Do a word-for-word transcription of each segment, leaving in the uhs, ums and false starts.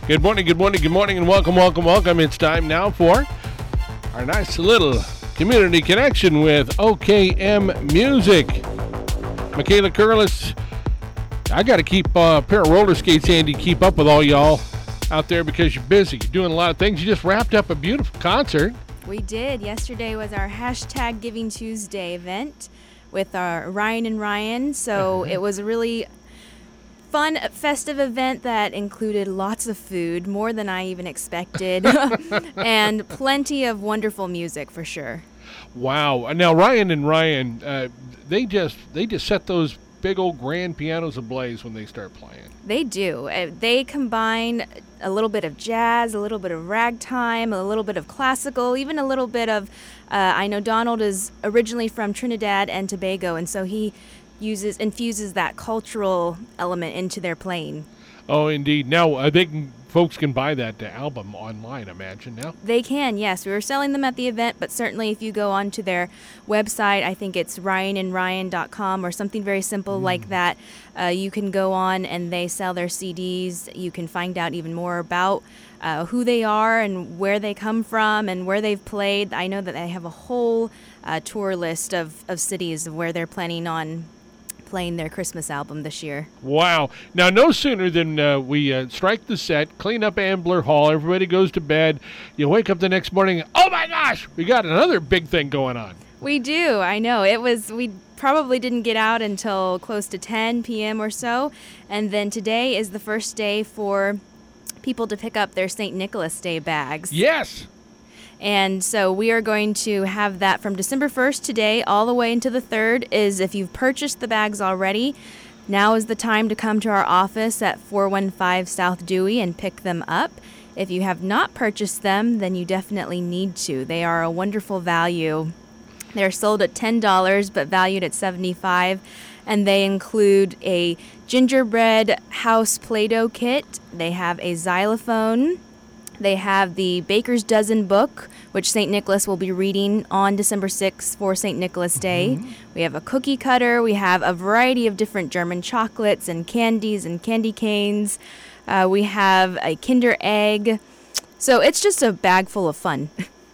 Good morning, good morning, good morning, and welcome, welcome, welcome. It's time now for our nice little community connection with O K M Music. Michaela Curlis, I got to keep uh, a pair of roller skates handy, keep up with all y'all out there because you're busy. You're doing a lot of things. You just wrapped up a beautiful concert. We did. Yesterday was our hashtag Giving Tuesday event with our Ryan and Ryan. So it was a really fun, festive event that included lots of food, more than I even expected, and plenty of wonderful music for sure. Wow! Now Ryan and Ryan, uh, they just they just set those big old grand pianos ablaze when they start playing. They do. Uh, They combine a little bit of jazz, a little bit of ragtime, a little bit of classical, even a little bit of. Uh, I know Donald is originally from Trinidad and Tobago, and so he uses infuses that cultural element into their playing. Oh, indeed. Now uh, they can, folks can buy that uh, album online, I imagine. Now They can, yes. We were selling them at the event, but certainly if you go onto their website, I think it's ryan and ryan dot com or something very simple mm. like that. Uh, you can go on and they sell their C Ds. You can find out even more about uh, who they are and where they come from and where they've played. I know that they have a whole uh, tour list of, of cities where they're planning on playing their Christmas album this year. Wow. Now, no sooner than uh, we uh, strike the set, clean up Ambler Hall, everybody goes to bed, you wake up the next morning, oh my gosh, we got another big thing going on. We do, I know. It was, we probably didn't get out until close to ten p.m. or so, and then today is the first day for people to pick up their Saint Nicholas Day bags. Yes! And so we are going to have that from December first today all the way into the third. Is if you've purchased the bags already, now is the time to come to our office at four one five South Dewey and pick them up. If you have not purchased them, then you definitely need to. They are a wonderful value. They're sold at ten dollars but valued at seventy-five dollars. And they include a gingerbread house Play-Doh kit. They have a xylophone. They have the Baker's Dozen book, which Saint Nicholas will be reading on December sixth for Saint Nicholas Day. Mm-hmm. We have a cookie cutter. We have a variety of different German chocolates and candies and candy canes. Uh, we have a Kinder Egg. So it's just a bag full of fun.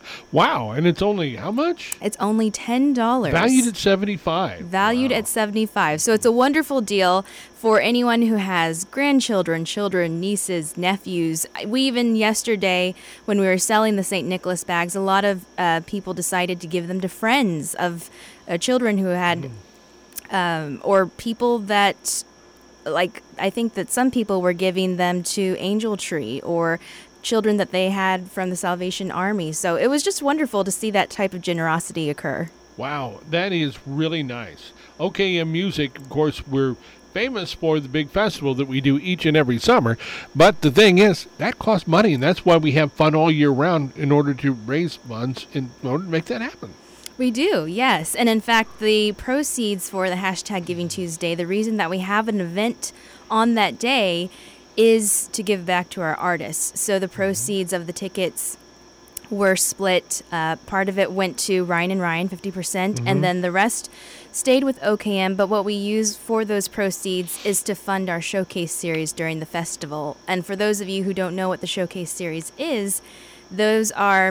Wow, and it's only how much? It's only ten dollars. Valued at seventy-five dollars. Valued wow. at seventy-five dollars. So it's a wonderful deal for anyone who has grandchildren, children, nieces, nephews. We even yesterday, when we were selling the Saint Nicholas bags, a lot of uh, people decided to give them to friends of uh, children who had, mm. um, or people that, like, I think that some people were giving them to Angel Tree or children that they had from the Salvation Army. So it was just wonderful to see that type of generosity occur. Wow, that is really nice. O K M Music, of course, we're famous for the big festival that we do each and every summer. But the thing is, that costs money, and that's why we have fun all year round in order to raise funds in order to make that happen. We do, yes. And in fact, the proceeds for the hashtag Giving Tuesday, the reason that we have an event on that day is to give back to our artists. So the proceeds of the tickets were split. Uh, part of it went to Ryan and Ryan, fifty percent, mm-hmm. and then the rest stayed with O K M. But what we use for those proceeds is to fund our showcase series during the festival. And for those of you who don't know what the showcase series is, those are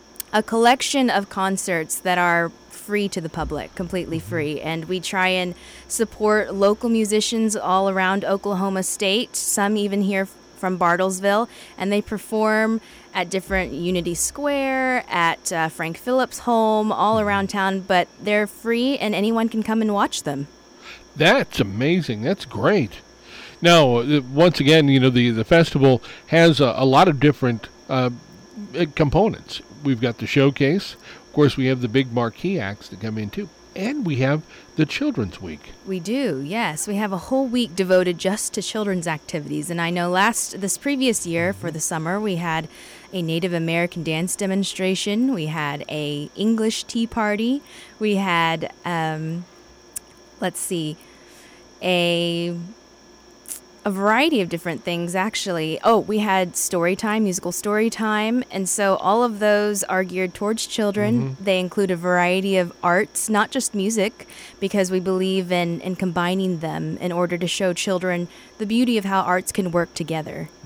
a collection of concerts that are free to the public, completely free. And we try and support local musicians all around Oklahoma State, some even here from Bartlesville, and they perform at different Unity Square, at uh, Frank Phillips' home, all around town, but they're free and anyone can come and watch them. That's amazing. That's great. Now, uh, once again, you know, the, the festival has a, a lot of different uh, components. We've got the showcase. Of course, we have the big marquee acts that come in, too. And we have the Children's Week. We do, yes. We have a whole week devoted just to children's activities. And I know last, this previous year for the summer, we had a Native American dance demonstration. We had a English tea party. We had, um, let's see, a... a variety of different things, actually. Oh, we had story time, musical story time, and so all of those are geared towards children. Mm-hmm. They include a variety of arts, not just music, because we believe in, in combining them in order to show children the beauty of how arts can work together. Mm-hmm.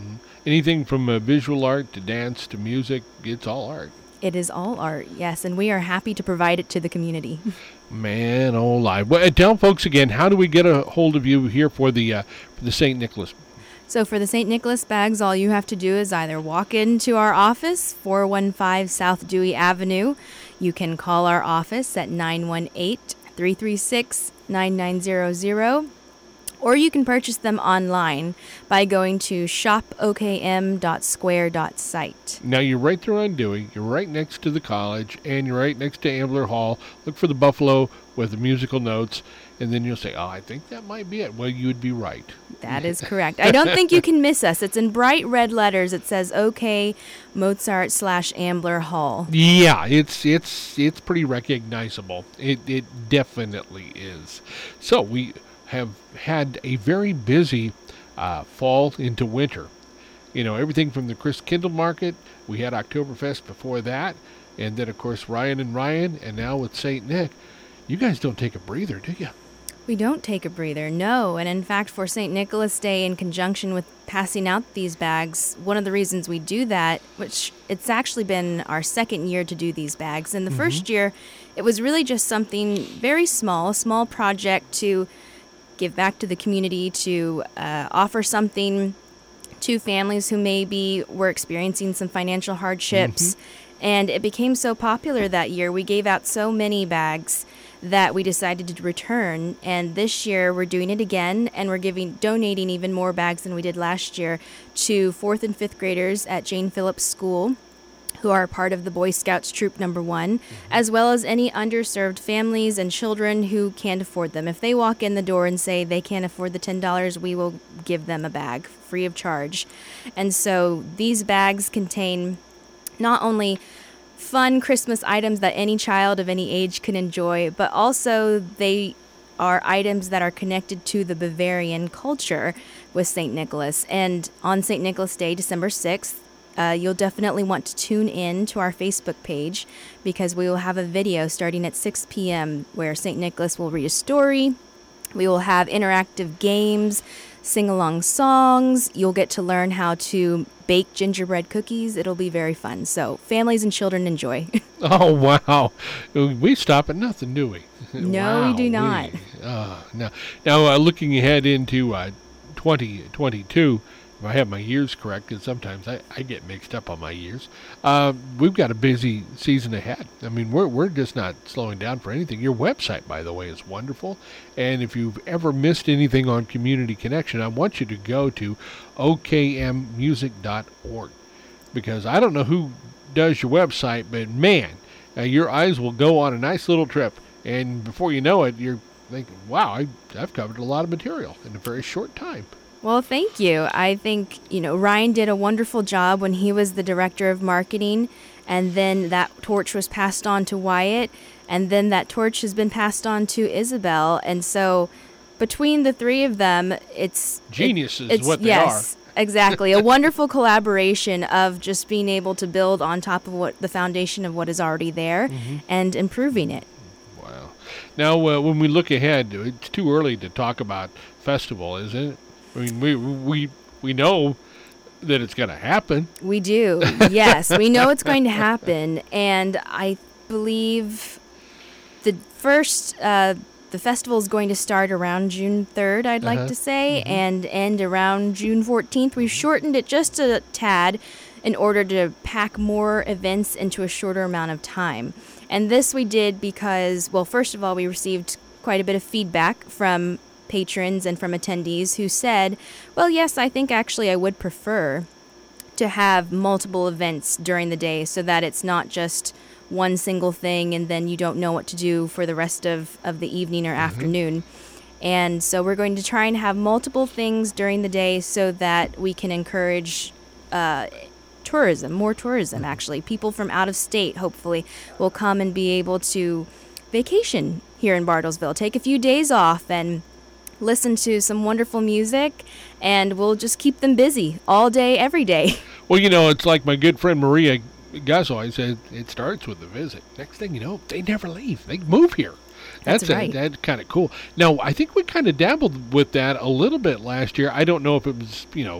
anything from uh, visual art to dance to music, it's all art. It is all art, yes, and we are happy to provide it to the community. Man, oh, live. Well, tell folks again, how do we get a hold of you here for the uh, for the Saint Nicholas? So for the Saint Nicholas bags, all you have to do is either walk into our office, four one five South Dewey Avenue. You can call our office at nine one eight, three three six, nine nine zero zero. Or you can purchase them online by going to shop o k m dot square dot site. Now, you're right there on Dewey. You're right next to the college, and you're right next to Ambler Hall. Look for the Buffalo with the musical notes, and then you'll say, oh, I think that might be it. Well, you would be right. That is correct. I don't think you can miss us. It's in bright red letters. It says OK Mozart slash Ambler Hall. Yeah, it's it's it's pretty recognizable. It it definitely is. So we have had a very busy uh, fall into winter. You know, everything from the Chris Kindle Market, we had Oktoberfest before that, and then, of course, Ryan and Ryan, and now with Saint Nick. You guys don't take a breather, do you? We don't take a breather, no. And in fact, for Saint Nicholas Day, in conjunction with passing out these bags, one of the reasons we do that, which it's actually been our second year to do these bags. In the mm-hmm. first year, it was really just something very small, a small project to give back to the community, to uh, offer something to families who maybe were experiencing some financial hardships. Mm-hmm. And it became so popular that year. We gave out so many bags that we decided to return. And this year we're doing it again, and we're giving donating even more bags than we did last year to fourth and fifth graders at Jane Phillips School, who are part of the Boy Scouts Troop Number One, mm-hmm. as well as any underserved families and children who can't afford them. If they walk in the door and say they can't afford the ten dollars, we will give them a bag free of charge. And so these bags contain not only fun Christmas items that any child of any age can enjoy, but also they are items that are connected to the Bavarian culture with Saint Nicholas. And on Saint Nicholas Day, December sixth, Uh, you'll definitely want to tune in to our Facebook page, because we will have a video starting at six p.m. where Saint Nicholas will read a story. We will have interactive games, sing-along songs. You'll get to learn how to bake gingerbread cookies. It'll be very fun. So families and children enjoy. Oh, wow. We stop at nothing, do we? No, wow, we do not. We, uh, no. Now, uh, looking ahead into uh, twenty twenty-two, if I have my years correct, because sometimes I, I get mixed up on my years, uh, we've got a busy season ahead. I mean, we're we're just not slowing down for anything. Your website, by the way, is wonderful. And if you've ever missed anything on Community Connection, I want you to go to o k m music dot org, because I don't know who does your website, but man, uh, your eyes will go on a nice little trip. And before you know it, you're thinking, wow, I, I've covered a lot of material in a very short time. Well, thank you. I think, you know, Ryan did a wonderful job when he was the director of marketing, and then that torch was passed on to Wyatt, and then that torch has been passed on to Isabel. And so between the three of them, it's... Geniuses, it, it's, what they yes, are. Yes, exactly. A wonderful collaboration of just being able to build on top of what the foundation of what is already there, mm-hmm. and improving it. Wow. Now, uh, when we look ahead, it's too early to talk about festival, isn't it? I mean, we we we know that it's going to happen. We do, yes. We know it's going to happen, and I believe the first, uh, the festival is going to start around June third, I'd uh-huh. like to say, mm-hmm. and end around June fourteenth. We've shortened it just a tad in order to pack more events into a shorter amount of time. And this we did because, well, first of all, we received quite a bit of feedback from patrons and from attendees who said, well, yes, I think actually I would prefer to have multiple events during the day so that it's not just one single thing and then you don't know what to do for the rest of, of the evening or mm-hmm. afternoon. And so we're going to try and have multiple things during the day so that we can encourage uh, tourism, more tourism actually. People from out of state hopefully will come and be able to vacation here in Bartlesville, take a few days off and listen to some wonderful music, and we'll just keep them busy all day, every day. Well, you know, it's like my good friend Maria Gasoy said, it starts with a visit. Next thing you know, they never leave. They move here. That's, that's right. A, that's kind of cool. Now, I think we kind of dabbled with that a little bit last year. I don't know if it was, you know,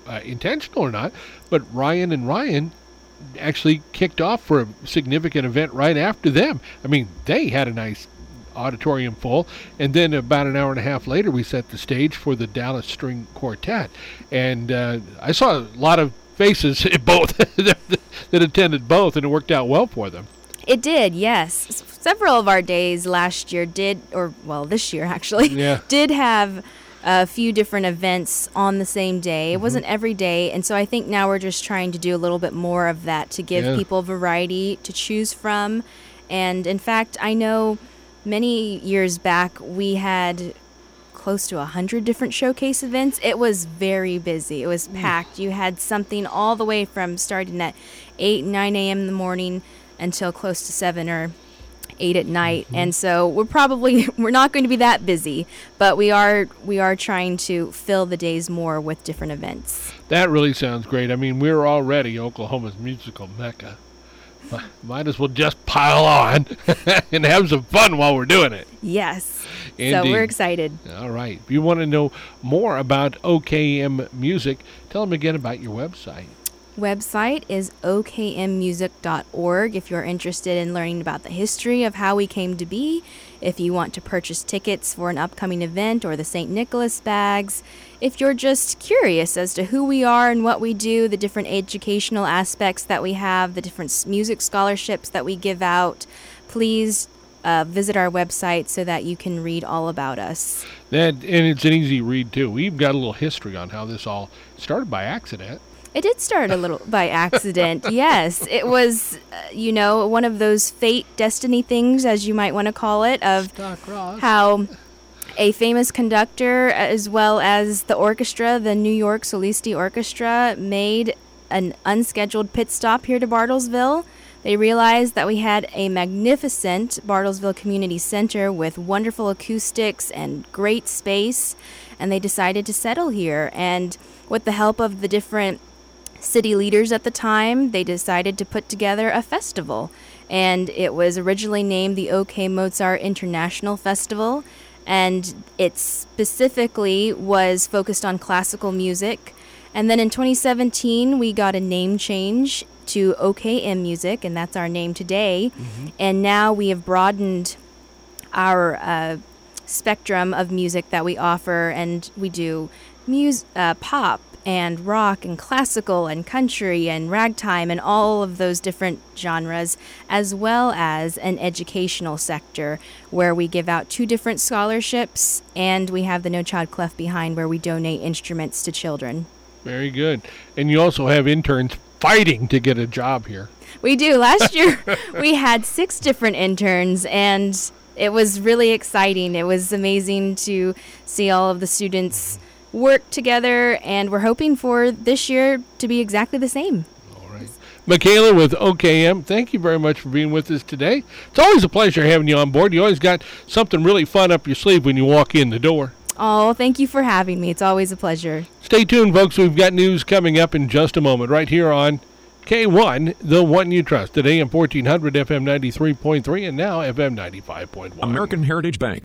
uh, intentional or not, but Ryan and Ryan actually kicked off for a significant event right after them. I mean, they had a nice auditorium full, and then about an hour and a half later we set the stage for the Dallas String Quartet, and uh, I saw a lot of faces at both that attended both, and it worked out well for them. It did, yes. S- several of our days last year did, or well, this year actually, Yeah. did have a few different events on the same day. It Mm-hmm. wasn't every day, and so I think now we're just trying to do a little bit more of that to give Yeah. people variety to choose from. And in fact, I know many years back we had close to a hundred different showcase events. It was very busy. It was packed. You had something all the way from starting at eight, nine a.m. in the morning until close to seven or eight at night. Mm-hmm. And so we're probably we're not going to be that busy, but we are we are trying to fill the days more with different events. That really sounds great. I mean, we're already Oklahoma's musical mecca. Might as well just pile on and have some fun while we're doing it. Yes. Indeed. So we're excited. All right. If you want to know more about O K M Music, tell them again about your website. Website is o k m music dot org if you're interested in learning about the history of how we came to be, if you want to purchase tickets for an upcoming event or the Saint Nicholas bags, if you're just curious as to who we are and what we do, the different educational aspects that we have, the different s- music scholarships that we give out, please uh, visit our website so that you can read all about us. That, and it's an easy read, too. We've got a little history on how this all started by accident. It did start a little by accident, yes. It was, uh, you know, one of those fate, destiny things, as you might want to call it, of Star-crossed. how a famous conductor, as well as the orchestra, the New York Solisti Orchestra, made an unscheduled pit stop here to Bartlesville. They realized that we had a magnificent Bartlesville Community Center with wonderful acoustics and great space, and they decided to settle here. And with the help of the different city leaders at the time, they decided to put together a festival. And it was originally named the O K Mozart International Festival, and it specifically was focused on classical music. And then in twenty seventeen, we got a name change to O K M Music, and that's our name today. Mm-hmm. And now we have broadened our uh, spectrum of music that we offer, and we do mus- uh, pop and rock and classical and country and ragtime and all of those different genres, as well as an educational sector where we give out two different scholarships, and we have the No Child Left Behind where we donate instruments to children. Very good. And you also have interns fighting to get a job here. We do. Last year we had six different interns, and it was really exciting. It was amazing to see all of the students work together, and we're hoping for this year to be exactly the same. All right. Michaela with O K M, thank you very much for being with us today. It's always a pleasure having you on board. You always got something really fun up your sleeve when you walk in the door. Oh, thank you for having me. It's always a pleasure. Stay tuned, folks. We've got news coming up in just a moment right here on K one, the one you trust. At A M fourteen hundred, F M ninety-three point three, and now F M ninety-five point one. American Heritage Bank.